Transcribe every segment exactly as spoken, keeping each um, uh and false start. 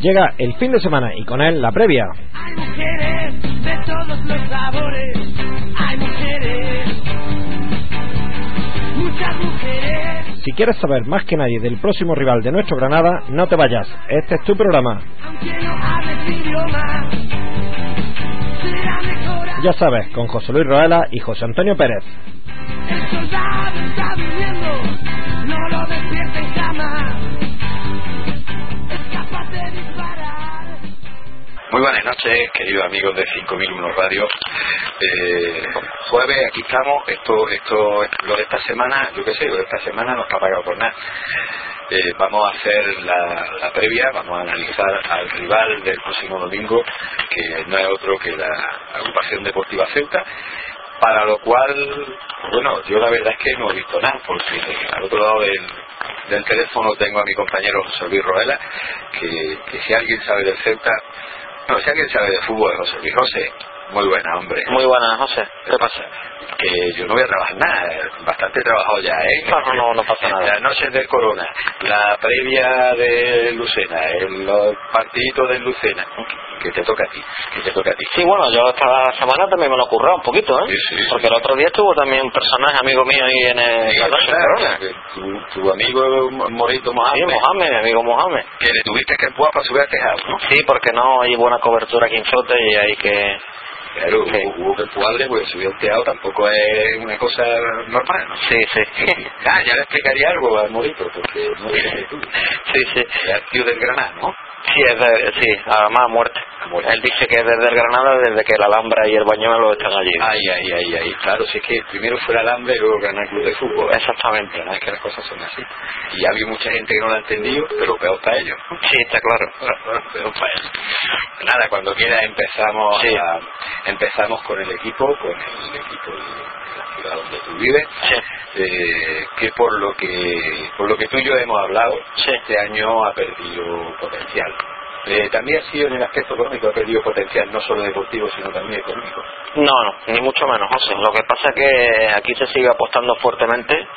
Llega el fin de semana y con él la previa. Hay mujeres de todos los sabores, hay mujeres, muchas mujeres. Si quieres saber más que nadie del próximo rival de nuestro Granada, no te vayas, este es tu programa. Aunque no hables idioma, será mejor. Ya sabes, con José Luis Roela y José Antonio Pérez. El soldado está viviendo, no lo despierten jamás. Es capaz de disparar. Muy buenas noches, queridos amigos de cinco mil uno Radio. Eh, jueves, aquí estamos. Esto, esto, lo de esta semana, yo qué sé, lo de esta semana no está pagado por nada. Eh, vamos a hacer la, la previa, vamos a analizar al rival del próximo domingo, que no es otro que la Agrupación Deportiva Ceuta. Para lo cual, bueno, yo la verdad es que no he visto nada, porque al otro lado del, del teléfono tengo a mi compañero José Luis Roela, que, que si alguien sabe del Ceuta, no, si alguien sabe de fútbol, José Luis. José, muy buena, hombre. Muy buena, José. ¿Qué pasa? Que yo no voy a trabajar nada, bastante trabajo ya, ¿eh? No, no, no, no pasa nada. Las noches del Corona, la previa de Lucena, el, los partiditos de Lucena, que te toca a ti, que te toca a ti. Sí, bueno, yo esta semana también me lo he currado un poquito, ¿eh? Sí, sí, porque sí. el otro día estuvo también un personaje amigo mío ahí en el, Sí, la noche del Corona. Tu, tu amigo Morito Mohamed. Sí, Mohamed, mi amigo Mohamed. Que le tuviste que empujar para subir al tejado, ¿no? Sí, porque no hay buena cobertura aquí en Ceuta y hay que... Claro, Sí. hubo que empujarle porque subir al tejado tampoco es una cosa normal, ¿no? Sí, sí. Ah, ya le explicaría algo al Morito, porque no eres tú. Sí, sí. Es tío del Granada, ¿no? Sí, es de, sí, además a muerte. muerte. Él dice que es desde el Granada, desde que la Alhambra y el Bañuelo están allí. Ay, ay, ay, ay, claro, si es que primero fue el Alambre y luego el Granada Club de Fútbol. Exactamente. Es que las cosas son así. Y ha habido mucha gente que no lo ha entendido, pero peor para ellos. Sí, está claro. Peor para ellos. Nada, cuando quiera empezamos Sí. a, empezamos con el equipo, con el equipo de la ciudad donde tú vives, Sí. eh, que por lo que por lo que tú y yo hemos hablado, Sí. este año ha perdido potencial. Eh, también ha sido en el aspecto económico, ha perdido potencial no solo deportivo sino también económico. No, no, ni mucho menos, José. Lo que pasa es que aquí se sigue apostando fuertemente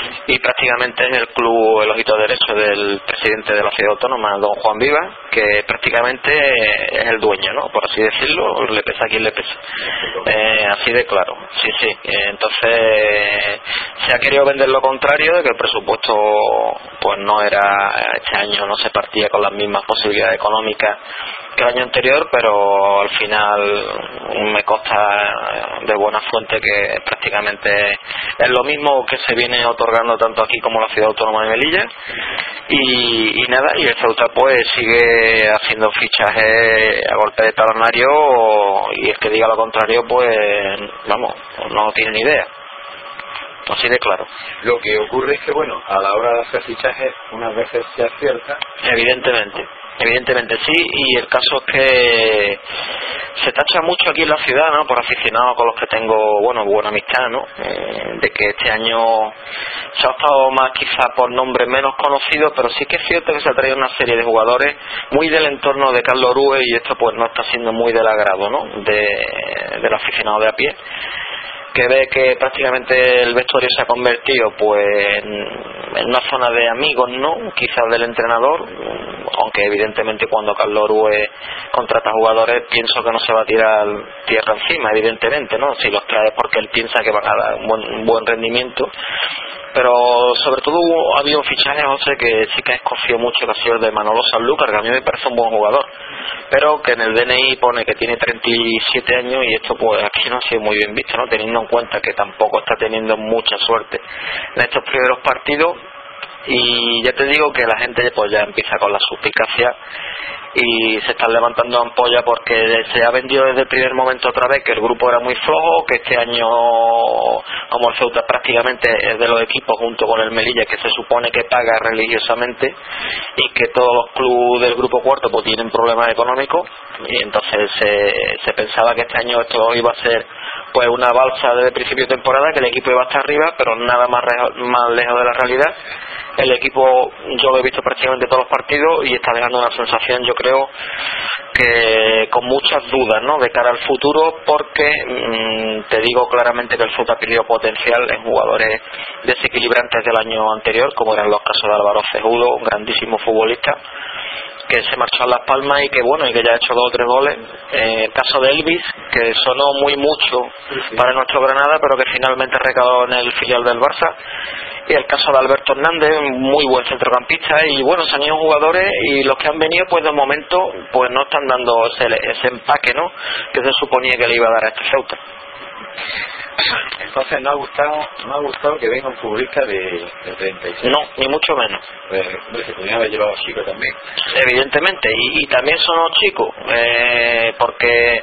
y prácticamente es el club, el ojito derecho del presidente de la ciudad autónoma, don Juan Viva, que prácticamente es el dueño, ¿no? Por así decirlo, le pesa a quien le pesa. Eh, así de claro, sí, sí. Eh, entonces se ha querido vender lo contrario, de que el presupuesto pues no era, este año no se partía con las mismas posibilidades económicas que el año anterior, pero al final me consta de buena fuente que prácticamente es lo mismo que se viene otorgando tanto aquí como en la ciudad autónoma de Melilla y, y nada, y el Ceuta pues sigue haciendo fichajes a golpe de talonario y el que diga lo contrario pues vamos, no tiene ni idea. Así de claro. Lo que ocurre es que, bueno, a la hora de hacer fichajes, unas veces se acierta. Evidentemente, evidentemente sí, y el caso es que se tacha mucho aquí en la ciudad, ¿no? Por aficionados con los que tengo, bueno, buena amistad, ¿no? Eh, de que este año se ha optado más quizá por nombres menos conocidos, pero sí que es cierto que se ha traído una serie de jugadores muy del entorno de Carlos Orue y esto pues no está siendo muy del agrado, ¿no? De, del aficionado de a pie, que ve que prácticamente el vestuario se ha convertido pues en, en una zona de amigos, ¿no? Quizás del entrenador, aunque evidentemente cuando Carlos Orue contrata jugadores pienso que no se va a tirar tierra encima, evidentemente, ¿no? Si los trae porque él piensa que van a dar un buen, un buen rendimiento. Pero sobre todo ha habido un fichaje, José, que sí que ha escogido mucho, que ha sido el de Manolo Sanlúcar, que a mí me parece un buen jugador, pero que en el D N I pone que tiene treinta y siete años y esto pues aquí no ha sido muy bien visto, ¿no? Teniendo en cuenta que tampoco está teniendo mucha suerte en estos primeros partidos. Y ya te digo que la gente pues ya empieza con la suspicacia y se están levantando ampollas porque se ha vendido desde el primer momento otra vez que el grupo era muy flojo, que este año, como el Ceuta prácticamente es de los equipos junto con el Melilla que se supone que paga religiosamente y que todos los clubes del grupo cuarto pues tienen problemas económicos, y entonces se, se pensaba que este año esto iba a ser pues una balsa desde el principio de temporada, que el equipo iba a estar arriba, pero nada más, re, más lejos de la realidad. El equipo yo lo he visto prácticamente todos los partidos y está dejando una sensación, yo creo, que con muchas dudas, ¿no? De cara al futuro, porque mmm, te digo claramente que el Ceuta ha perdido potencial en jugadores desequilibrantes del año anterior, como eran los casos de Álvaro Cejudo, un grandísimo futbolista, que se marchó a Las Palmas y que bueno, y que ya ha hecho dos o tres goles. Eh, el caso de Elvis, que sonó muy mucho para nuestro Granada, pero que finalmente recaló en el filial del Barça. Y el caso de Alberto Hernández, muy buen centrocampista, y bueno, se han ido jugadores y los que han venido pues de momento pues no están dando ese, ese empaque, ¿no?, que se suponía que le iba a dar a este Ceuta. Entonces no ha gustado no ha gustado que venga un futbolista de, de treinta y seis. No, ni mucho menos. Pues se podría haber llevado chico también. Evidentemente, y, y también son los chicos, eh, porque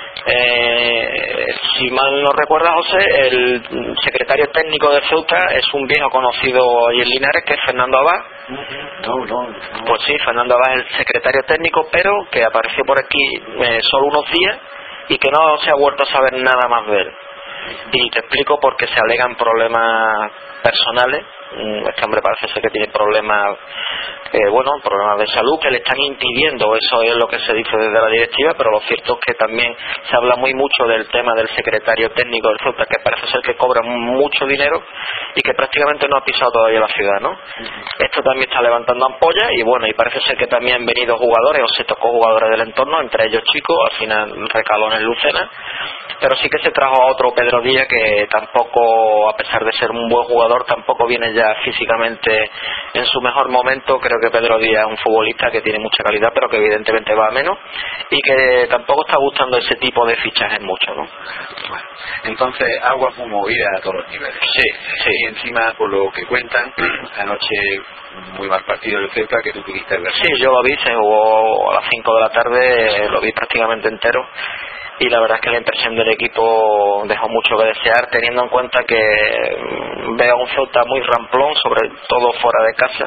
eh, si mal no recuerda José, el secretario técnico de Ceuta es un viejo conocido allí en Linares, que es Fernando Abad. No, no, no. Pues sí, Fernando Abad es el secretario técnico, pero que apareció por aquí eh, solo unos días y que no se ha vuelto a saber nada más de él. Y te explico porque se alegan problemas personales. Este hombre parece ser que tiene problemas, eh, bueno, problemas de salud que le están impidiendo, eso es lo que se dice desde la directiva, pero lo cierto es que también se habla muy mucho del tema del secretario técnico del Ceuta, que parece ser que cobra mucho dinero y que prácticamente no ha pisado todavía la ciudad, ¿no? Esto también está levantando ampollas y bueno, y parece ser que también han venido jugadores o se tocó jugadores del entorno, entre ellos chicos, al final recaló en el Lucena, pero sí que se trajo a otro Pedro Díaz que tampoco, a pesar de ser un buen jugador, tampoco viene ya físicamente en su mejor momento. Creo que Pedro Díaz es un futbolista que tiene mucha calidad, pero que evidentemente va a menos y que tampoco está gustando ese tipo de fichajes mucho, ¿no? Bueno, entonces agua muy movida a todos los niveles. Sí, sí. Y encima, por lo que cuentan, anoche muy mal partido del Ceuta que tú pudiste ver. Sí, yo lo vi, se jugó a las cinco de la tarde, lo vi prácticamente entero. Y la verdad es que la impresión del equipo dejó mucho que desear, teniendo en cuenta que veo a un Ceuta muy ramplón, sobre todo fuera de casa,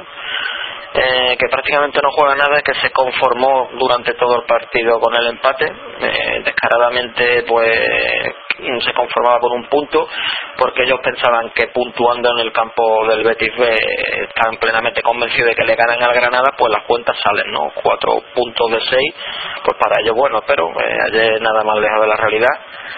eh, que prácticamente no juega nada, que se conformó durante todo el partido con el empate, eh, descaradamente pues se conformaba con un punto, porque ellos pensaban que puntuando en el campo del Betis B estaban plenamente convencidos de que le ganan al Granada, pues las cuentas salen, ¿no? Cuatro puntos de seis, pues para ellos bueno, pero eh, ayer nada más lejos de la realidad.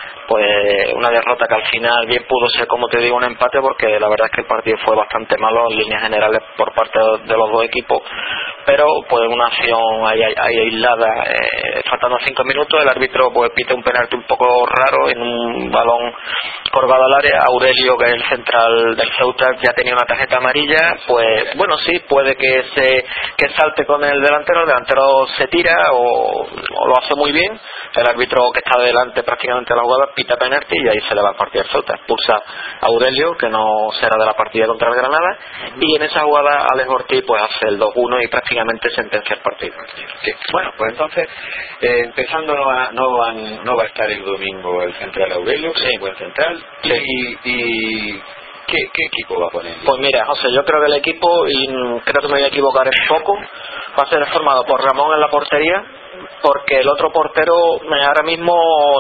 Pues una derrota que al final bien pudo ser, como te digo, un empate, porque la verdad es que el partido fue bastante malo en líneas generales por parte de los dos equipos, pero pues una acción ahí, ahí, ahí aislada, eh, faltando cinco minutos, el árbitro pues pite un penalti un poco raro en un balón colgado al área. Aurelio, que es el central del Ceuta, ya tenía una tarjeta amarilla, pues bueno, sí, puede que se que salte con el delantero, el delantero se tira o, o lo hace muy bien, el árbitro que está delante prácticamente de la jugada pita penalti y ahí se le va a partir el Ceuta, expulsa a Aurelio, que no será de la partida contra el Granada, y en esa jugada Alex Ortiz pues hace el dos uno y prácticamente sentencia el partido. Sí. Bueno, pues entonces eh, empezando no va, no, van, no va a estar el domingo el central Aurelio, que sí, es un buen central, sí. y, y ¿qué, ¿qué equipo va a poner? Pues mira, José, yo creo que el equipo, y creo que me voy a equivocar un poco, va a ser formado por Ramón en la portería, porque el otro portero ahora mismo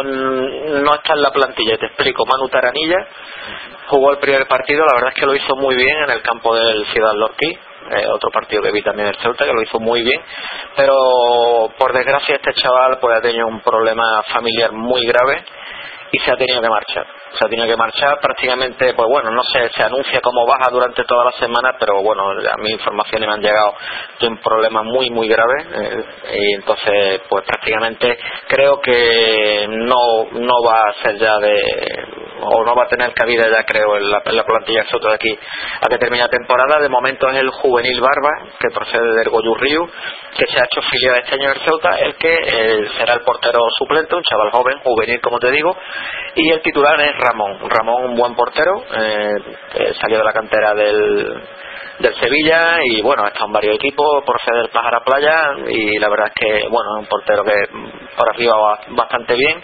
no está en la plantilla. Te explico: Manu Taranilla jugó el primer partido, la verdad es que lo hizo muy bien en el campo del Ciudad Lorquí, eh, otro partido que vi también el Ceuta, que lo hizo muy bien, pero por desgracia este chaval pues ha tenido un problema familiar muy grave y se ha tenido que marchar. Se ha tenido que marchar prácticamente, pues bueno, no sé, se anuncia como baja durante toda la semana, pero bueno, a mí informaciones me han llegado de un problema muy muy grave, eh, y entonces pues prácticamente creo que no no va a ser ya de, o no va a tener cabida ya, creo, en la, en la plantilla de Soto de aquí a que termine la temporada. De momento es el juvenil Barba, que procede del Goyurriu, que se ha hecho filial este año del Ceuta, el que eh, será el portero suplente, un chaval joven, juvenil como te digo, y el titular es Ramón. Ramón, un buen portero, eh, eh, salió de la cantera del, del Sevilla y bueno, ha estado en varios equipos, procede del Pájara Playa, y la verdad es que bueno, es un portero que por arriba va bastante bien,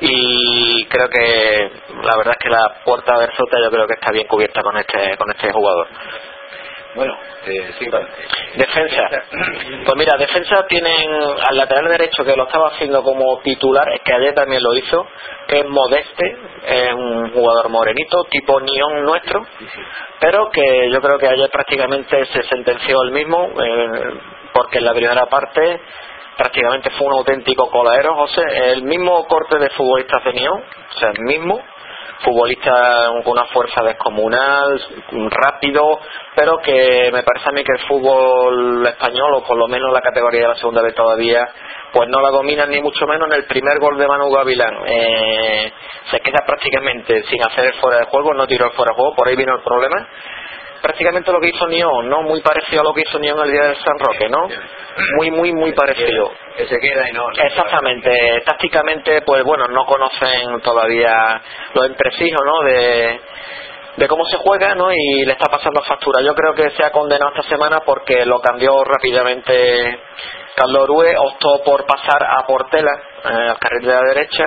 y creo que la verdad es que la puerta del Ceuta yo creo que está bien cubierta con este con este jugador. Bueno, eh, sí, vale. Defensa. Pues mira, defensa tienen al lateral derecho, que lo estaba haciendo como titular, es que ayer también lo hizo, que es Modeste, es un jugador morenito, tipo Nión nuestro, pero que yo creo que ayer prácticamente se sentenció el mismo, eh, porque en la primera parte prácticamente fue un auténtico coladero, José, el mismo corte de futbolistas de Nión, o sea, el mismo, futbolista con una fuerza descomunal, rápido, pero que me parece a mí que el fútbol español, o por lo menos la categoría de la segunda vez todavía, pues no la dominan, ni mucho menos. En el primer gol de Manu Gavilán eh, se queda prácticamente sin hacer el fuera de juego, no tiró el fuera de juego, por ahí vino el problema. Prácticamente lo que hizo Nión, ¿no? Muy parecido a lo que hizo Nión el día del San Roque, ¿no? Muy, muy, muy parecido. Que se queda y no... Exactamente. Tácticamente, pues bueno, no conocen todavía los entresijos, ¿no? De, de cómo se juega, ¿no? Y le está pasando factura. Yo creo que se ha condenado esta semana porque lo cambió rápidamente Carlos Orue, optó por pasar a Portela, eh, al carril de la derecha.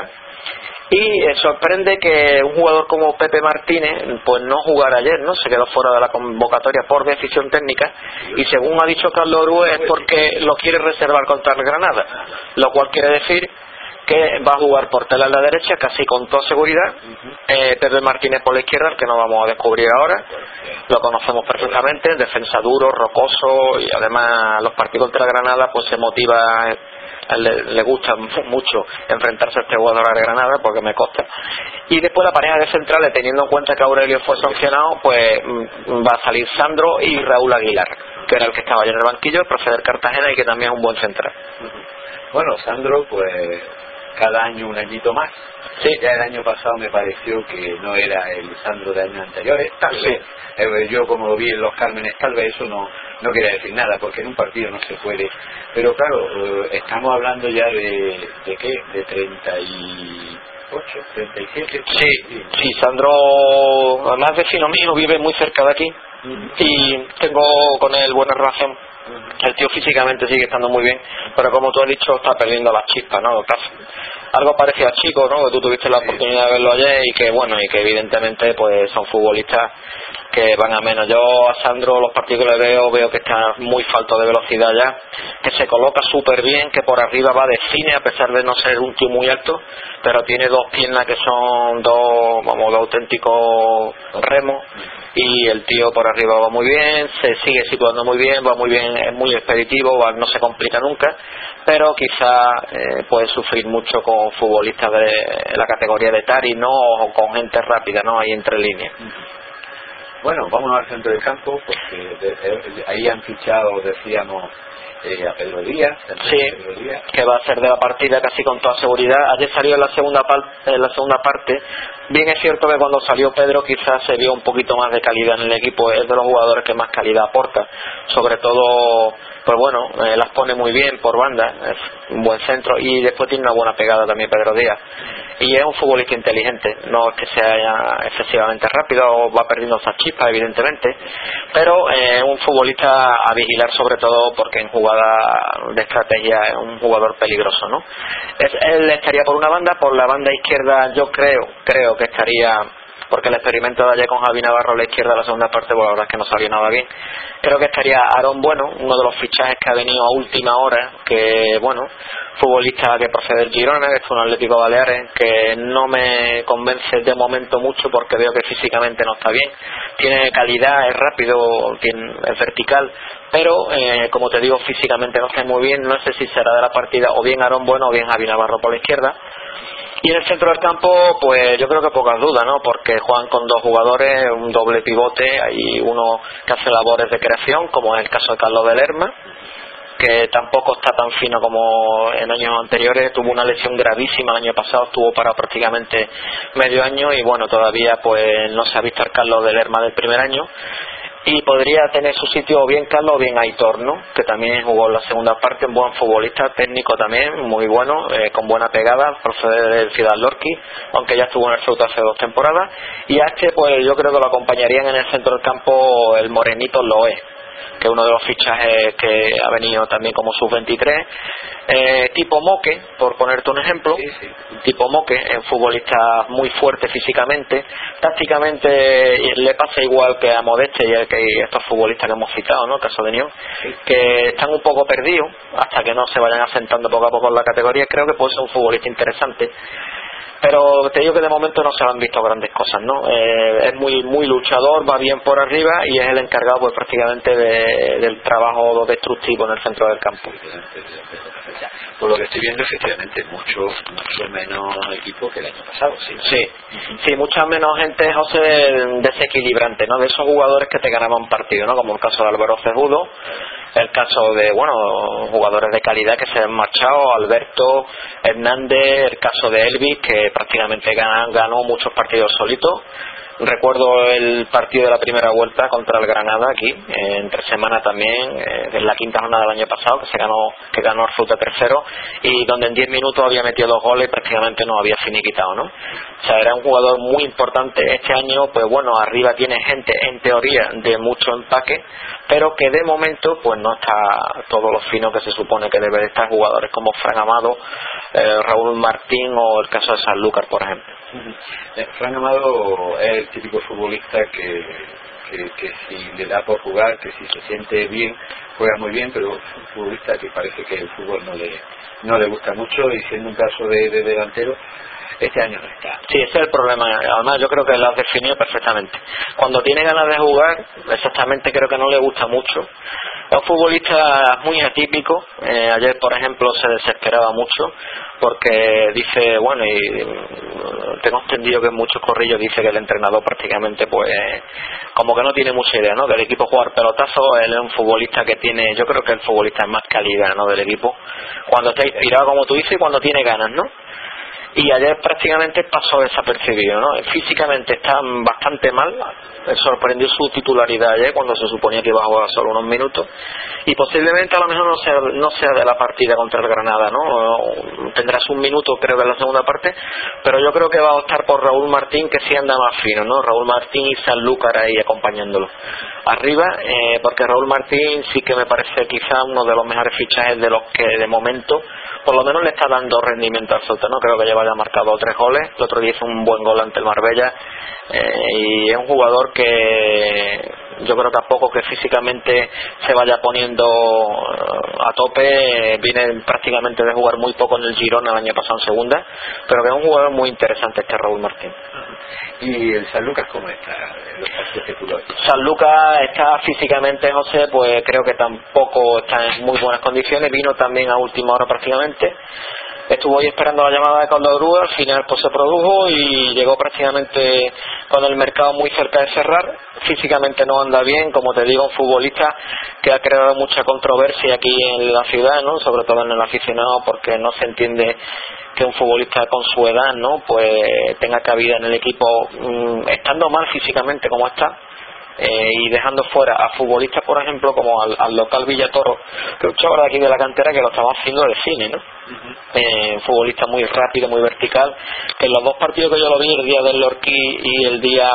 Y eh, sorprende que un jugador como Pepe Martínez pues no jugara ayer, ¿no? Se quedó fuera de la convocatoria por decisión técnica, y según ha dicho Carlos Orue es porque lo quiere reservar contra el Granada, lo cual quiere decir que va a jugar Portela en la derecha casi con toda seguridad, eh, Pepe Martínez por la izquierda, el que no vamos a descubrir ahora, lo conocemos perfectamente, defensa duro, rocoso, y además los partidos contra Granada pues se motiva. Le, le gusta mucho enfrentarse a este jugador de Granada, porque me consta. Y después la pareja de centrales, teniendo en cuenta que Aurelio fue sancionado, pues va a salir Sandro y Raúl Aguilar, que era el que estaba allá en el banquillo, proceder Cartagena, y que también es un buen central. Bueno, Sandro, pues cada año un añito más. Sí. Ya el año pasado me pareció que no era el Sandro de años anteriores, tal Sí. vez. Eh, yo como lo vi en los Cármenes, tal vez eso no no quiere decir nada, porque en un partido no se puede. Pero claro, eh, estamos hablando ya de, ¿de qué? De treinta y ocho, treinta y siete. Sí, sí, Sandro, además vecino mío, vive muy cerca de aquí, uh-huh. Y tengo con él buena relación. Uh-huh. El tío físicamente sigue estando muy bien, pero como tú has dicho, está perdiendo las chispas, ¿no? Algo parecido a Chico, ¿no? Que tú tuviste la oportunidad de verlo ayer, y que bueno, y que evidentemente pues son futbolistas que van a menos. Yo a Sandro, los partidos que le veo, veo que está muy falto de velocidad ya, que se coloca súper bien, que por arriba va de cine a pesar de no ser un tío muy alto, pero tiene dos piernas que son dos, vamos, dos auténticos remos, y el tío por arriba va muy bien, se sigue situando muy bien, va muy bien, es muy expeditivo, va, no se complica nunca, pero quizá eh, puede sufrir mucho con futbolistas de la categoría de Tari, ¿no? O con gente rápida, ¿no? Ahí entre líneas. Bueno, vámonos al centro del campo, porque de, de, ahí han fichado, decíamos, eh, a Pedro Díaz. Sí, Pedro Díaz, que va a ser de la partida casi con toda seguridad. Ayer salió en la segunda, par- en la segunda parte. Bien es cierto que cuando salió Pedro quizás se vio un poquito más de calidad en el equipo. Es de los jugadores que más calidad aporta. Sobre todo, pues bueno, eh, las pone muy bien por banda. Es un buen centro, y después tiene una buena pegada también Pedro Díaz. Y es un futbolista inteligente, no es que sea excesivamente rápido o va perdiendo esas chispas, evidentemente, pero es eh, un futbolista a vigilar, sobre todo porque en jugada de estrategia es un jugador peligroso, ¿no? Es, él estaría por una banda, por la banda izquierda yo creo, creo que estaría, porque el experimento de ayer con Javi Navarro a la izquierda, la segunda parte, pues la verdad es que no salió nada bien. Creo que estaría Aarón Bueno, uno de los fichajes que ha venido a última hora, que bueno, futbolista que procede del Girona, que es un Atlético Baleares, que no me convence de momento mucho porque veo que físicamente no está bien. Tiene calidad, es rápido, tiene, es vertical, pero eh, como te digo, físicamente no está muy bien. No sé si será de la partida o bien Aarón Bueno o bien Javi Navarro por la izquierda. Y en el centro del campo, pues yo creo que pocas dudas, ¿no? Porque juegan con dos jugadores, un doble pivote, hay uno que hace labores de creación, como es el caso de Carlos de Lerma, que tampoco está tan fino como en años anteriores. Tuvo una lesión gravísima el año pasado, estuvo parado prácticamente medio año, y bueno, todavía pues no se ha visto al Carlos de Lerma del primer año. Y podría tener su sitio o bien Carlos o bien Aitor, ¿no? Que también jugó en la segunda parte, un buen futbolista, técnico también, muy bueno, eh, con buena pegada, procede del Ciudad Lorqui, aunque ya estuvo en el Ceuta hace dos temporadas. Y a este, pues yo creo que lo acompañarían en el centro del campo el morenito Loé, que es uno de los fichajes que ha venido también como sub veintitrés, eh, tipo Moque, por ponerte un ejemplo. sí, sí. Tipo Moque, es un futbolista muy fuerte físicamente, tácticamente le pasa igual que a Modeste y a que estos futbolistas que hemos citado, ¿no? El caso de Nión, sí. que están un poco perdidos hasta que no se vayan asentando poco a poco en la categoría. Creo que puede ser un futbolista interesante. pero te digo que de momento no se han visto grandes cosas, ¿no? Eh, es muy muy luchador, va bien por arriba y es el encargado pues prácticamente de, del trabajo destructivo en el centro del campo. Por lo que estoy viendo, efectivamente, mucho mucho menos equipo que el año pasado, sí. Sí, sí, mucha menos gente, José, desequilibrante, ¿no? De esos jugadores que te ganaban partido, ¿no? Como el caso de Álvaro Cejudo, el caso de, bueno, jugadores de calidad que se han marchado, Alberto, Hernández, el caso de Elvis, que prácticamente ganó, ganó muchos partidos solitos. Recuerdo el partido de la primera vuelta contra el Granada aquí, eh, entre semana también, eh, en la quinta jornada del año pasado, que se ganó, que ganó el Fruta tercero, y donde en diez minutos había metido dos goles y prácticamente no había finiquitado, ¿no? O sea, era un jugador muy importante. Este año, pues bueno, arriba tiene gente, en teoría, de mucho empaque, pero que de momento, pues no está todo lo fino que se supone que debe de estar. Jugadores como Fran Amado, eh, Raúl Martín o el caso de Sanlúcar, por ejemplo. Eh, Fran Amado es el típico futbolista que, que, que si le da por jugar, que si se siente bien, juega muy bien, pero es un futbolista que parece que el fútbol no le no le gusta mucho, y siendo un caso de, de delantero, este año no está. Sí, ese es el problema. Además, yo creo que lo has definido perfectamente. Cuando tiene ganas de jugar, exactamente creo que no le gusta mucho. Es un futbolista muy atípico. Eh, ayer, por ejemplo, se desesperaba mucho porque dice, bueno, y tengo entendido que en muchos corrillos dice que el entrenador prácticamente, pues, como que no tiene mucha idea, ¿no? Del equipo jugar pelotazo. Él es un futbolista que tiene, yo creo que el futbolista es más calidad, ¿no? Del equipo. Cuando está inspirado, como tú dices, y cuando tiene ganas, ¿no? Y ayer prácticamente pasó desapercibido, ¿no? Físicamente está bastante mal. Sorprendió su titularidad ayer cuando se suponía que iba a jugar solo unos minutos, y posiblemente a lo mejor no sea, no sea de la partida contra el Granada, ¿no? Tendrás un minuto, creo que en la segunda parte, pero yo creo que va a optar por Raúl Martín, que sí anda más fino, ¿no? Raúl Martín y Sanlúcar ahí acompañándolo arriba, eh, porque Raúl Martín sí que me parece quizá uno de los mejores fichajes de los que de momento por lo menos le está dando rendimiento al Ceuta, ¿no? Creo que lleva ya marcado tres goles, el otro día hizo un buen gol ante el Marbella, eh, y es un jugador que yo creo tampoco que físicamente se vaya poniendo a tope. Viene prácticamente de jugar muy poco en el Girona el año pasado en segunda, pero que es un jugador muy interesante este Raúl Martín. ¿Y el Sanlúcar cómo está? Los partidos que tú lo ves. Sanlúcar está físicamente, José, pues creo que tampoco está en muy buenas condiciones. Vino también a última hora prácticamente. Estuvo ahí esperando la llamada de Condorú, al final pues se produjo y llegó prácticamente con el mercado muy cerca de cerrar. Físicamente no anda bien, como te digo, un futbolista que ha creado mucha controversia aquí en la ciudad, ¿no? Sobre todo en el aficionado, porque no se entiende que un futbolista con su edad, ¿no? Pues tenga cabida en el equipo, mmm, estando mal físicamente como está. Eh, y dejando fuera a futbolistas, por ejemplo, como al, al local Villatoro, que es un chaval de aquí de la cantera que lo estaba haciendo de cine, ¿no? Uh-huh. Eh, un futbolista muy rápido, muy vertical, que en los dos partidos que yo lo vi, el día del Lorquí y el día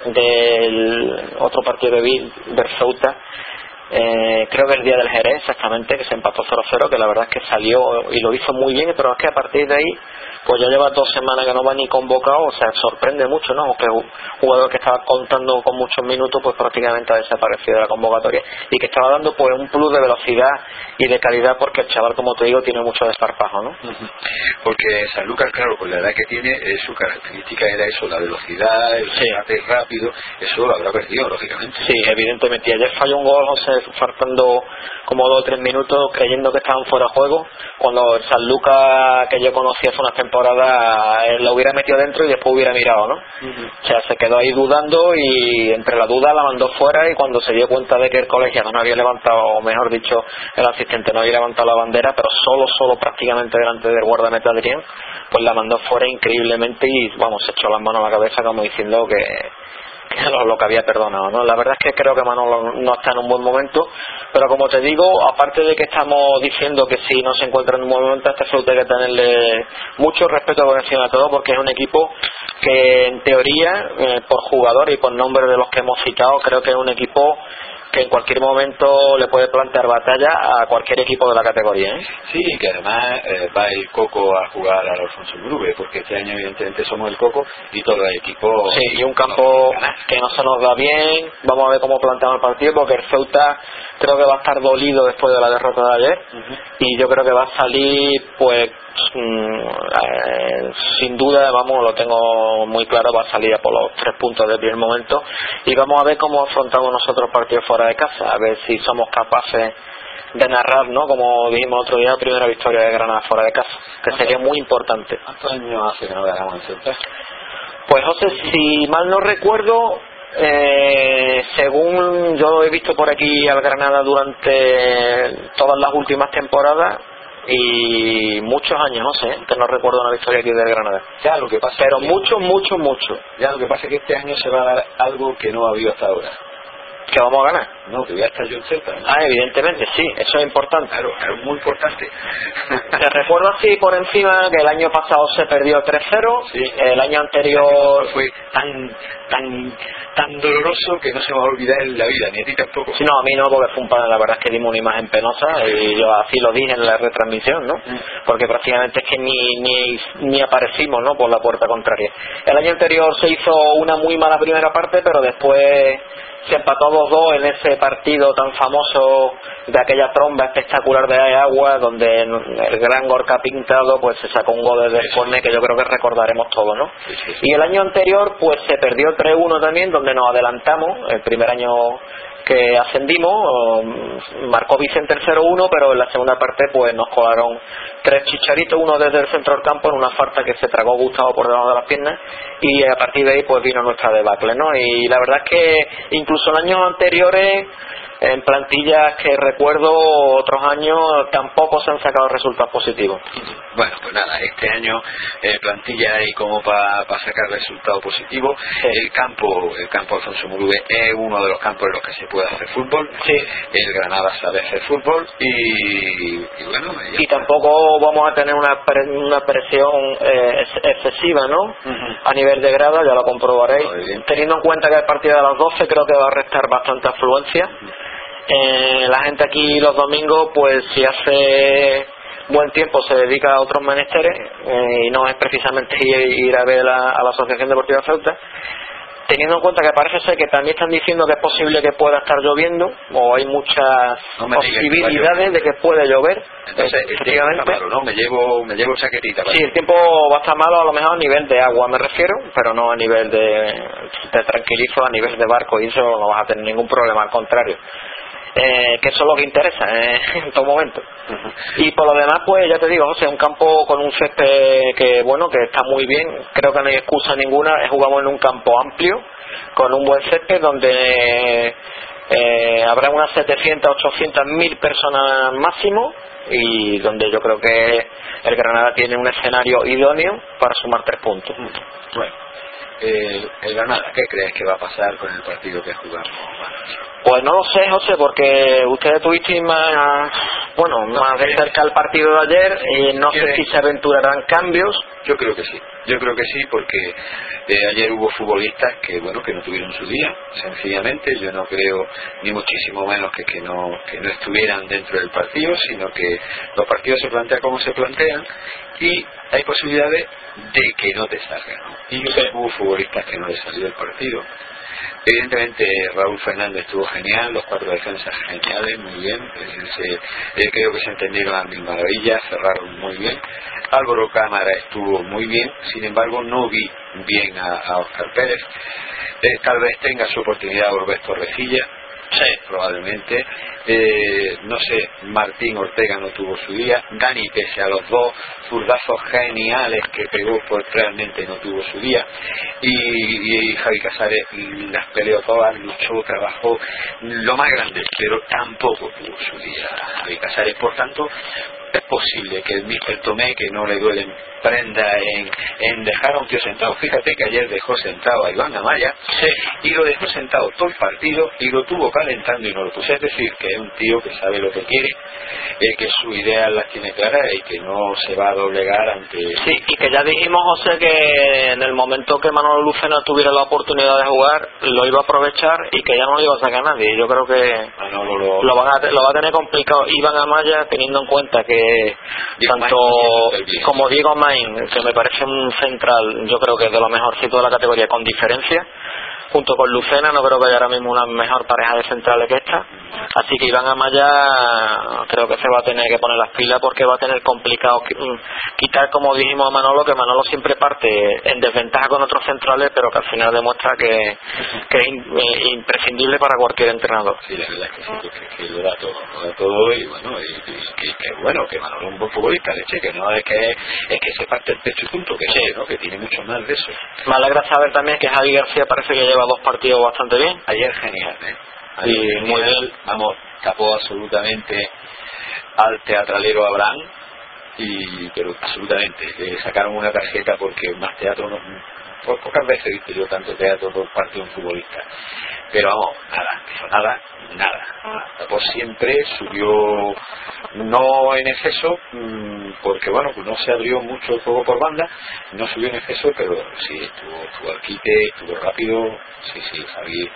del otro partido que vi, del Ceuta, eh, creo que el día del Jerez exactamente, que se empató cero cero, que la verdad es que salió y lo hizo muy bien, pero es que a partir de ahí pues ya lleva dos semanas que no va ni convocado. O sea, sorprende mucho, ¿no? Que un jugador que estaba contando con muchos minutos pues prácticamente ha desaparecido de la convocatoria, y que estaba dando pues un plus de velocidad y de calidad, porque el chaval, como te digo, tiene mucho desparpajo, ¿no? Uh-huh. Porque Sanlúcar, claro, con la edad que tiene, eh, su característica era eso, la velocidad, el remate rápido, eso lo habrá perdido, lógicamente. Sí, evidentemente. Y ayer falló un gol, José, faltando como dos o tres minutos, creyendo que estaban fuera de juego, cuando el Sanlúcar que yo conocía hace unas temporadas, él lo hubiera metido dentro y después hubiera mirado, ¿no? Uh-huh. O sea, se quedó ahí dudando, y entre la duda la mandó fuera, y cuando se dio cuenta de que el colegiado no había levantado, o mejor dicho, el asistente no había levantado la bandera, pero solo, solo prácticamente delante del guardameta Adrián, pues la mandó fuera increíblemente, y vamos, se echó las manos a la cabeza como diciendo que que lo, lo que había perdonado, ¿no? La verdad es que creo que Manolo no está en un buen momento, pero como te digo, aparte de que estamos diciendo que si no se encuentra en un buen momento, a este Ceuta hay que tenerle mucho respeto por encima de todo, porque es un equipo que en teoría, eh, por jugadores y por nombre de los que hemos citado, creo que es un equipo que en cualquier momento le puede plantear batalla a cualquier equipo de la categoría, ¿eh? Sí, que además eh, va el Coco a jugar al Alfonso Grube, porque este año evidentemente somos el Coco y todo el equipo. Sí, y un campo que no se nos da bien. Vamos a ver cómo planteamos el partido, porque el Ceuta creo que va a estar dolido después de la derrota de ayer. Uh-huh. Y yo creo que va a salir pues eh, sin duda, vamos, lo tengo muy claro, va a salir a por los tres puntos del primer momento, y vamos a ver cómo afrontamos nosotros partidos fuera de casa, a ver si somos capaces de narrar, ¿no? Como dijimos otro día, la primera victoria de Granada fuera de casa, que sería muy importante. ¿Cuántos años hace que no ganamos en Ceuta? Pues José, si mal no recuerdo, eh, según yo he visto por aquí al Granada durante todas las últimas temporadas, y muchos años, no sé, que no recuerdo una victoria aquí del Granada. Ya, lo que pasa pero es que, mucho, mucho, mucho. Ya, lo que pasa es que este año se va a dar algo que no ha habido hasta ahora. ¿Que vamos a ganar? No, que voy a estar yo en Ceuta, ¿no? Ah, evidentemente, sí, eso es importante. Claro, claro, muy importante. Te recuerdo así por encima que el año pasado se perdió tres cero, sí. El año anterior fue tan tan tan doloroso que no se me va a olvidar en la vida, ni a ti tampoco. Sí, no, a mí no, porque fue un pan, la verdad es que dimos una imagen penosa y yo así lo dije en la retransmisión, ¿no? Mm. Porque prácticamente es que ni, ni ni aparecimos, ¿no?, por la puerta contraria. El año anterior se hizo una muy mala primera parte, pero después se empató dos dos en ese partido tan famoso de aquella tromba espectacular de agua, donde el gran Gorka Pintado pues se sacó un gol desde el córner que yo creo que recordaremos todos, ¿no? Sí, sí, sí. Y el año anterior pues se perdió tres uno también, donde nos adelantamos, el primer año que ascendimos, marcó Vicente el cero uno, pero en la segunda parte pues nos colaron tres chicharitos, uno desde el centro del campo en una falta que se tragó Gustavo por debajo de las piernas, y a partir de ahí pues vino nuestra debacle, ¿no? Y la verdad es que incluso en años anteriores, en plantillas que recuerdo otros años, tampoco se han sacado resultados positivos. Bueno, pues nada, este año eh, plantilla hay como para pa sacar resultados positivos. Sí. El campo, el campo Alfonso Murube es uno de los campos en los que se puede hacer fútbol. Sí. El Granada sabe hacer fútbol y, y bueno. Y está. Tampoco vamos a tener una pre, una presión eh, excesiva, ¿no? Uh-huh. A nivel de grada, ya lo comprobaréis. Teniendo en cuenta que el partido de las doce creo que va a restar bastante afluencia. Uh-huh. Eh, la gente aquí los domingos, pues si hace buen tiempo se dedica a otros menesteres, eh, y no es precisamente ir, ir a ver la, a la Asociación Deportiva Ceuta, teniendo en cuenta que parece ser que también están diciendo que es posible que pueda estar lloviendo, o hay muchas no posibilidades de que puede llover. Entonces, el tiempo está malo, ¿no? Me llevo, me llevo chaquetita. ¿Vale? Sí, el tiempo va a estar malo, a lo mejor a nivel de agua me refiero, pero no a nivel de, te tranquilizo, a nivel de barco, y eso no vas a tener ningún problema, al contrario. Eh, que eso es lo que interesa eh, en todo momento. Uh-huh. Y por lo demás, pues ya te digo, José, un campo con un césped que bueno, que está muy bien, creo que no hay excusa ninguna. Jugamos en un campo amplio con un buen césped donde eh, habrá unas setecientas, ochocientas mil personas máximo, y donde yo creo que el Granada tiene un escenario idóneo para sumar tres puntos. Uh-huh. Bueno, el, el Granada, ¿qué crees que va a pasar con el partido que jugamos? Pues no lo sé, José, porque ustedes tuvisteis más, bueno, más de cerca el partido de ayer, y no sé si se aventurarán cambios. Yo creo que sí, yo creo que sí, porque eh, ayer hubo futbolistas que, bueno, que no tuvieron su día, sencillamente. Yo no creo ni muchísimo menos que, que no que no estuvieran dentro del partido, sino que los partidos se plantean como se plantean, y hay posibilidades de que no te salgan, ¿no? Y yo creo que hubo futbolistas que no les salió el partido. Evidentemente Raúl Fernández estuvo genial, los cuatro defensas geniales, muy bien, se, eh, creo que se entendieron a mil maravillas, cerraron muy bien. Álvaro Cámara estuvo muy bien, sin embargo no vi bien a, a Óscar Pérez. Eh, tal vez tenga su oportunidad Orbez Torrecilla, sí, probablemente. Eh, no sé, Martín Ortega no tuvo su día. Dani, pese a los dos zurdazos geniales que pegó, pues realmente no tuvo su día. Y, y Javi Casares las peleó todas, luchó, trabajó lo más grande, pero tampoco tuvo su día Javi Casares. Por tanto, es posible que el míster Tomé, que no le duele prenda en, en dejar a un tío sentado. Fíjate que ayer dejó sentado a Iván Amaya, sí, y lo dejó sentado todo el partido y lo tuvo calentando y no lo puse. Es decir, que es un tío que sabe lo que quiere, eh, que su idea las tiene claras y que no se va a doblegar ante... Sí, y que ya dijimos, José, que en el momento que Manolo Lucena tuviera la oportunidad de jugar, lo iba a aprovechar y que ya no lo iba a sacar nadie. Yo creo que Manolo lo, lo, van a, lo va a tener complicado Iván Amaya, teniendo en cuenta que Diego tanto Main, como Diego Main, que me parece un central, yo creo que es de lo mejorcito de la categoría con diferencia, junto con Lucena, no creo que haya ahora mismo una mejor pareja de centrales que esta. Así que Iván Amaya creo que se va a tener que poner las pilas, porque va a tener complicado quitar, como dijimos a Manolo, que Manolo siempre parte en desventaja con otros centrales, pero que al final demuestra que, que es in, eh, imprescindible para cualquier entrenador. Sí, la verdad es que sí, que, que lo da todo, lo da todo y bueno, y, y que, que bueno, que Manolo es un buen futbolista, leche, que no es que es que se parte el pecho y punto, que sí, ¿no? Que tiene mucho más de eso. Me alegra saber también que Javi García parece que lleva dos partidos bastante bien. Ayer genial, ¿eh? Y sí, muy bien. Vamos, tapó absolutamente al teatralero Abraham, y pero absolutamente le sacaron una tarjeta, porque más teatro no, por pocas veces he visto yo tanto teatro por parte de un futbolista, pero vamos, nada, nada, nada, tapó siempre, subió no en exceso, porque bueno, pues no se abrió mucho el juego por banda, no subió en exceso, pero sí, estuvo, estuvo al quite, estuvo rápido, sí, sí, Javi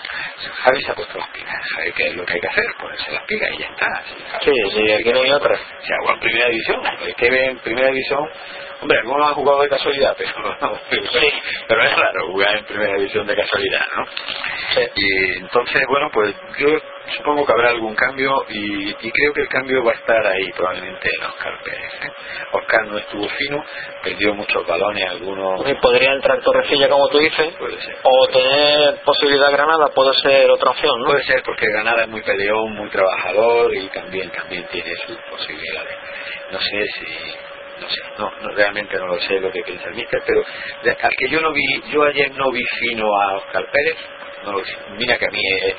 Javi se ha puesto las pilas, sabe qué es lo que hay que hacer, ponerse las pilas y ya está. Sí, sí, aquí no hay otra. Se jugó en primera división, es que en primera división, hombre, algunos han jugado de casualidad, pero, pero, sí, pero es raro jugar en primera división de casualidad, ¿no? Sí. Y entonces, bueno, pues yo supongo que habrá algún cambio, y, y creo que el cambio va a estar ahí probablemente en Óscar Pérez, ¿eh? Óscar no estuvo fino, perdió muchos balones, algunos... Y podría entrar Torrecilla, como tú dices, puede ser, o puede tener ser. posibilidad Granada, puede ser otra opción, ¿no? Puede ser, porque Granada es muy peleón, muy trabajador, y también también tiene sus posibilidades. No sé si... no sé, no, no, realmente no lo sé lo que piensa el míster, pero al que yo no vi, yo ayer no vi fino a Óscar Pérez. No, mira que a mí es,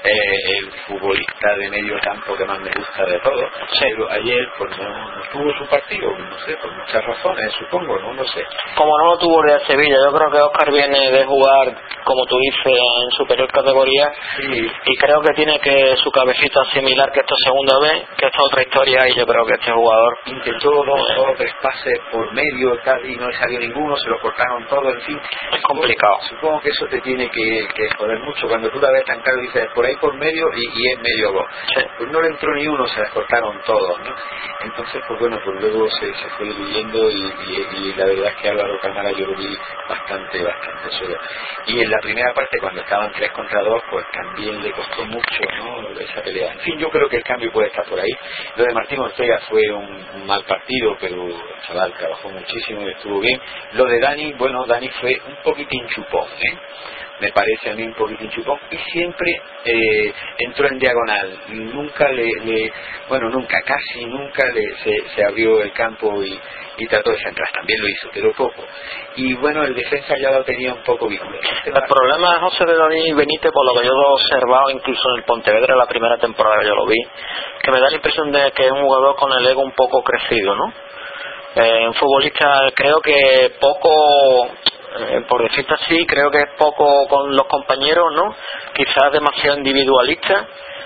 es el futbolista de medio campo que más me gusta de todos, pero ayer pues no, no tuvo su partido, no sé, por muchas razones, supongo, no lo sé. Como no lo tuvo Real Sevilla, yo creo que Óscar viene de jugar, como tú dices, en superior categoría, sí. Y creo que tiene que su cabecita asimilar que esto es segunda vez, que esto es otra historia, y yo creo que este jugador intentó dos o tres pases por medio tal, y no le salió ninguno, se lo cortaron todo, en fin, es complicado. Supongo, supongo que eso te tiene que, que mucho cuando tú la ves tan claro y dices por ahí por medio y, y es medio gol, sí. Pues no le entró ni uno, se las cortaron todos, ¿no? Entonces pues bueno, pues luego se, se fue diluyendo y, y, y la verdad es que Álvaro Cámara yo lo vi bastante bastante solo, y en la primera parte cuando estaban tres contra dos pues también le costó mucho, ¿no? Esa pelea, en fin, yo creo que el cambio puede estar por ahí. Lo de Martín Ortega fue un, un mal partido, pero el chaval trabajó muchísimo y estuvo bien. Lo de Dani, bueno, Dani fue un poquitín chupón, ¿eh? Me parece a mí un poquitín chupón, y siempre eh, entró en diagonal, nunca le, le bueno nunca, casi nunca le, se, se abrió el campo y, y trató de centrar, también lo hizo, pero poco, y bueno, el defensa ya lo tenía un poco vinculado. El problema, José, de Dani Benítez, por lo que yo lo he observado incluso en el Pontevedra la primera temporada que yo lo vi, que me da la impresión de que es un jugador con el ego un poco crecido, ¿no? Eh, un futbolista, creo que poco... Eh, por decirte así, creo que es poco con los compañeros, ¿no? Quizás demasiado individualista,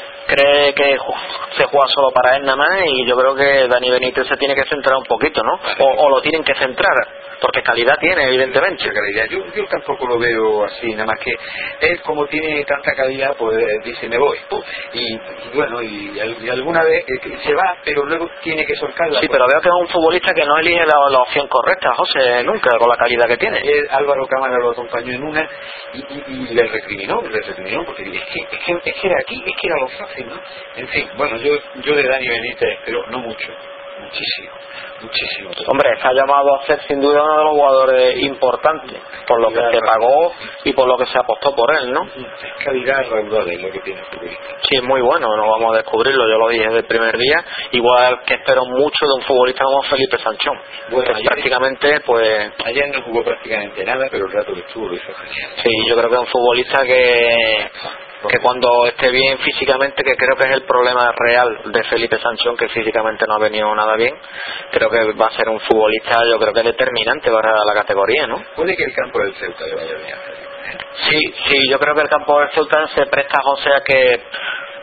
cree que se juega solo para él nada más, y yo creo que Dani Benítez se tiene que centrar un poquito, ¿no? O, o lo tienen que centrar, porque calidad tiene, evidentemente. Calidad. Yo, yo tampoco lo veo así, nada más que él, como tiene tanta calidad, pues dice me voy, y, y bueno, y, y alguna vez eh, se va, pero luego tiene que soltarla. Sí, pero veo que es un futbolista que no elige la, la opción correcta, José, nunca, con la calidad que tiene. El Álvaro Cámara lo acompañó en una y, y, y le recriminó, le recriminó, porque es que, es que, es que era aquí, es que era lo fácil, ¿no? En fin, bueno, yo, yo de Dani Benítez, pero no mucho, muchísimo, muchísimo. Hombre, se ha llamado a ser sin duda uno de los jugadores importantes, por lo que se pagó y por lo que se apostó por él, ¿no? Es calidad raudal es lo que tiene el futbolista. Sí, muy bueno, no vamos a descubrirlo, yo lo dije desde el primer día, igual que espero mucho de un futbolista como Felipe Sanchón. Bueno, ayer, prácticamente, pues... Ayer no jugó prácticamente nada, pero el rato que estuvo lo hizo genial. Sí, yo creo que es un futbolista que... que cuando esté bien físicamente, que creo que es el problema real de Felipe Sanchón, que físicamente no ha venido nada bien, creo que va a ser un futbolista, yo creo que determinante para la categoría, ¿no? Puede que el campo del Ceuta le vaya bien. Sí, sí, yo creo que el campo del Ceuta se presta, José, a que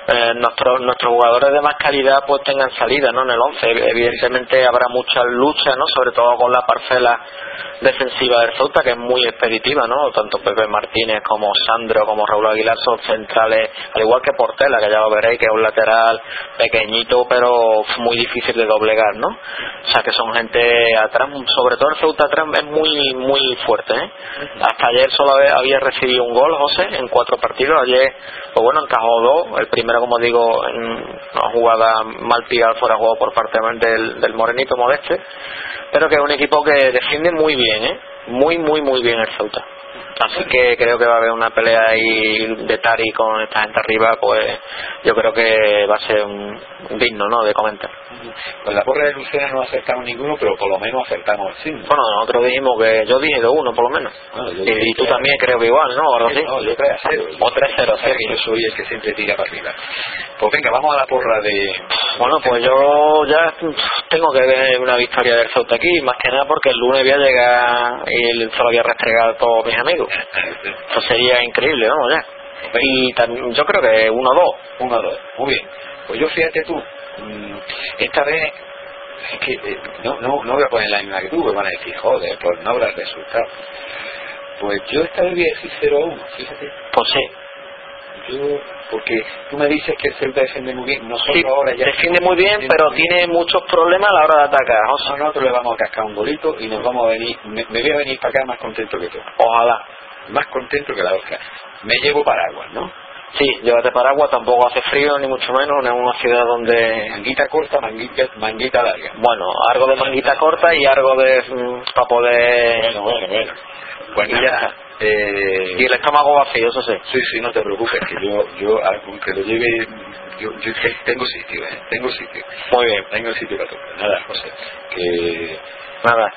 eh, nuestros nuestros jugadores de más calidad pues tengan salida, ¿no?, en el once. Evidentemente habrá mucha lucha, ¿no?, sobre todo con la parcela defensiva del Ceuta, que es muy expeditiva, ¿no? Tanto Pepe Martínez como Sandro como Raúl Aguilar son centrales, al igual que Portela, que ya lo veréis, que es un lateral pequeñito pero muy difícil de doblegar, ¿no? O sea, que son gente atrás, sobre todo el Ceuta atrás es muy muy fuerte, ¿eh? Hasta ayer solo había recibido un gol, José, en cuatro partidos. Ayer, pues bueno, encajó dos. El primero, como digo, en una jugada mal tirada, fuera jugado por parte del, del Morenito Modeste, pero que es un equipo que defiende muy bien, ¿eh? Muy, muy, muy bien el Ceuta. Así que creo que va a haber una pelea ahí de Tari con esta gente arriba, pues yo creo que va a ser un, un digno, ¿no?, de comentar. Pues la porra de Lucena no acertamos ninguno, pero por lo menos acertamos el cinco. Bueno, nosotros dijimos que yo dije de uno por lo menos. Bueno, y, y tú también creo que igual, ¿no? Ahora sí. No, yo tres a cero. O tres cero, sí. Yo soy el que siempre tira para arriba. Pues venga, vamos a la porra de... Bueno, pues yo ya tengo que ver una victoria del Ceuta aquí, más que nada porque el lunes voy a llegar y se lo voy a restregar a todos mis amigos. Eso sería increíble, vamos ya. Y también, yo creo que uno dos. uno dos, muy bien. Pues yo fíjate tú, esta vez es que eh, no, no, no voy a poner la misma que tú, que van a decir, joder, pues no habrá resultado. Pues yo esta vez voy a decir cero a uno, fíjate. Pues sí. Yo, porque tú me dices que el Celta defiende muy bien, nosotros sí, ahora ya defiende muy bien, pero tiene muchos problemas a la hora de atacar. O sea, nosotros le vamos a cascar un golito y nos vamos a venir, me, me voy a venir para acá más contento que tú. Ojalá. Más contento que la otra. Me llevo paraguas, ¿no? Sí, llévate paraguas, tampoco hace frío ni mucho menos, no es una ciudad donde... Manguita corta, manguita, manguita larga. Bueno, algo de manguita corta y algo de... Mm, para poder... Bueno, bueno, bueno. Pues y nada, ya está. Eh, y el estómago vacío, eso sí. Sí, sí, no te preocupes, que yo, yo aunque lo lleve, yo, yo tengo sitio, ¿eh? Tengo sitio. Muy bien. Tengo sitio para todo. Nada, José, que... Nada.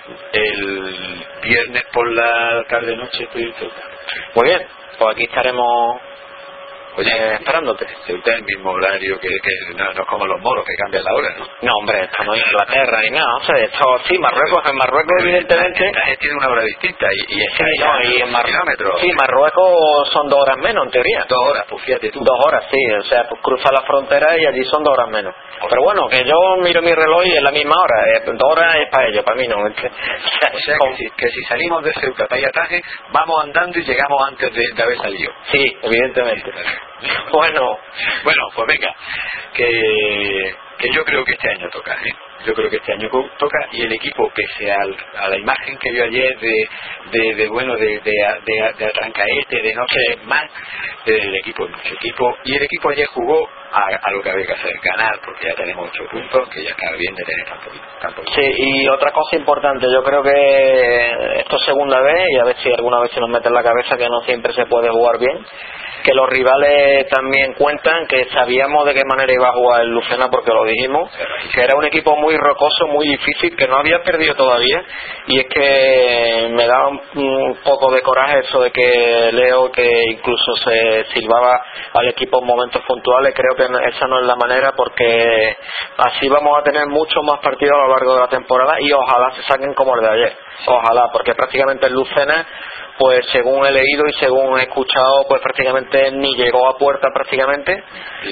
El viernes por la tarde noche estoy en Ceuta. Muy bien, pues aquí estaremos... Oye, eh, esperándote. Ceuta es el mismo horario que, que no, no es como los moros que cambian la hora, ¿no? No, hombre, estamos en Inglaterra y nada, o sea, esto sí, Marruecos, en Marruecos evidentemente... La gente tiene una hora distinta y, y es Sí, no, y en Mar... kilómetros. Sí, Marruecos son dos horas menos en teoría. Dos horas, pues fíjate tú. Dos horas, sí, o sea, pues cruza la frontera y allí son dos horas menos. Pero bueno, que yo miro mi reloj y es la misma hora, eh, dos horas es para ellos, para mí no. O sea, que si, que si salimos de Ceuta para Ataje, vamos andando y llegamos antes de, de haber salido. Sí, evidentemente. Bueno, bueno, pues venga, que, que yo creo que este año toca, ¿eh? Yo creo que este año toca y el equipo, pese al, a la imagen que vio ayer de, de, de bueno, de, de, de, de atrancaete, de no sé más, el equipo es mucho equipo y el equipo ayer jugó a, a lo que había que hacer, ganar, porque ya tenemos ocho puntos, que ya está bien de tener tan poquito, tan poquito. Sí, y otra cosa importante, yo creo que esto es segunda vez y a ver si alguna vez se nos mete en la cabeza que no siempre se puede jugar bien, que los rivales también cuentan, que sabíamos de qué manera iba a jugar el Lucena porque lo dijimos, que era un equipo muy rocoso, muy difícil, que no había perdido todavía, y es que me da un, un poco de coraje eso de que Leo, que incluso se silbaba al equipo en momentos puntuales. Creo que esa no es la manera, porque así vamos a tener muchos más partidos a lo largo de la temporada y ojalá se saquen como el de ayer, ojalá, porque prácticamente el Lucena, pues según he leído y según he escuchado, pues prácticamente ni llegó a puerta prácticamente.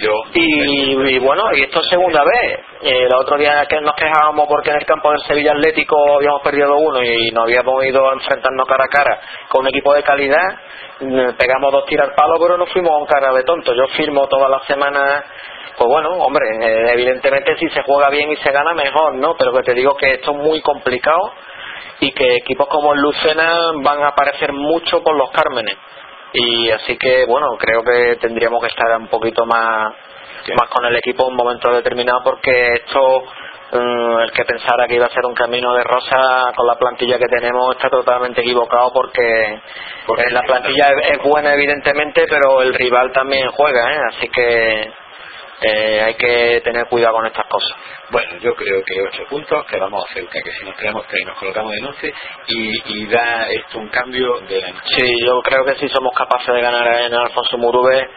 Y, y bueno, y esto es segunda vez. Eh, el otro día que nos quejábamos porque en el campo del Sevilla Atlético habíamos perdido uno y nos habíamos ido a enfrentarnos cara a cara con un equipo de calidad, pegamos dos tiras al palo, pero no fuimos a un cara de tonto. Yo firmo todas las semanas. Pues bueno, hombre, eh, evidentemente si se juega bien y se gana mejor, ¿no? Pero que te digo que esto es muy complicado y que equipos como el Lucena van a aparecer mucho por los Cármenes, y así que bueno, creo que tendríamos que estar un poquito más sí. más con el equipo en un momento determinado, porque esto, um, el que pensara que iba a ser un camino de rosa con la plantilla que tenemos está totalmente equivocado, porque, porque la plantilla es, es buena evidentemente, pero el rival también juega, ¿eh? Así que Eh, hay que tener cuidado con estas cosas. Bueno, yo creo que ocho puntos, que vamos a hacer que si nos quedamos tres nos colocamos en once y, y da esto un cambio de la noche. Sí, yo creo que si somos capaces de ganar en Alfonso Murube,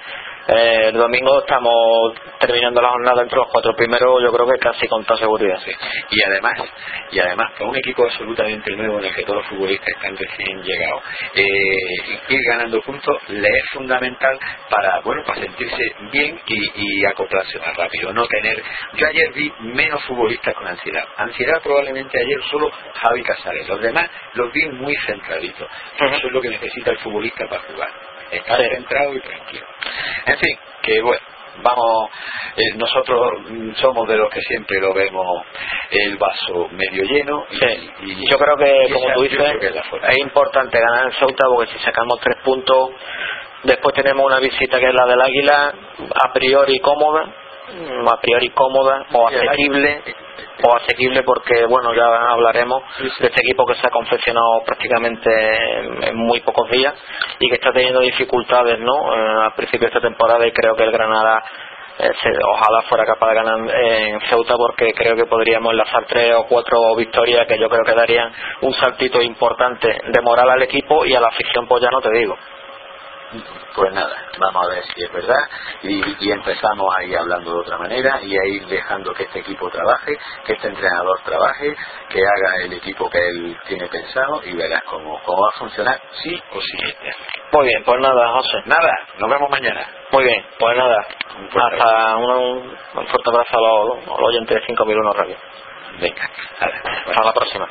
Eh, el domingo estamos terminando la jornada entre los cuatro primeros, yo creo que casi con toda seguridad. Sí. Y además, y además, para un equipo absolutamente nuevo en el que todos los futbolistas están recién llegados, eh, ir ganando puntos le es fundamental para, bueno, para sentirse bien y, y acoplarse más rápido. No tener. Yo ayer vi menos futbolistas con ansiedad. Ansiedad probablemente ayer solo Javi Casares. Los demás los vi muy centraditos. Uh-huh. Eso es lo que necesita el futbolista para jugar. Estar sí. centrado y tranquilo. En fin, que bueno. Vamos, eh, nosotros somos de los que siempre lo vemos el vaso medio lleno. Y, sí. y yo creo que, como esa, tú dices, que es, es importante ganar en Ceuta, porque si sacamos tres puntos, después tenemos una visita que es la del Águila, a priori cómoda, a priori cómoda o asequible. o asequible porque, bueno, ya hablaremos sí, sí. de este equipo que se ha confeccionado prácticamente en, en muy pocos días y que está teniendo dificultades, ¿no? Eh, al principio de esta temporada, y creo que el Granada eh, se, ojalá fuera capaz de ganar en Ceuta, porque creo que podríamos enlazar tres o cuatro victorias que yo creo que darían un saltito importante de moral al equipo, y a la afición pues ya no te digo. Pues nada, vamos a ver si es verdad y, y empezamos ahí hablando de otra manera y a ir dejando que este equipo trabaje, que este entrenador trabaje, que haga el equipo que él tiene pensado, y verás cómo, cómo va a funcionar, sí o sí. Muy bien, pues nada, José. Nada, nos vemos mañana. Muy bien, pues nada, un hasta un, un fuerte abrazo a los, a los oyentes de cinco mil uno Radio. Venga, vale, bueno. Hasta la próxima.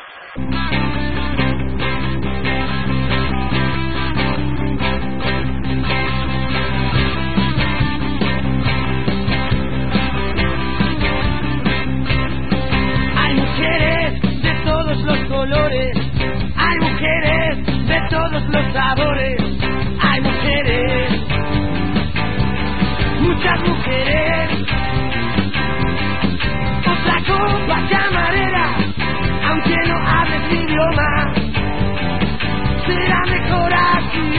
Los colores, hay mujeres de todos los sabores, hay mujeres, muchas mujeres. Otra copa camarera, aunque no hables mi idioma, será mejor así.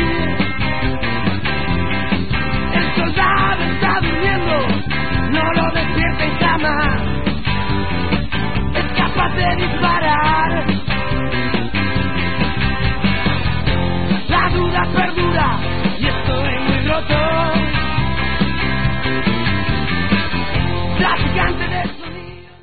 El soldado está durmiendo, no lo despierten jamás, es capaz de disparar.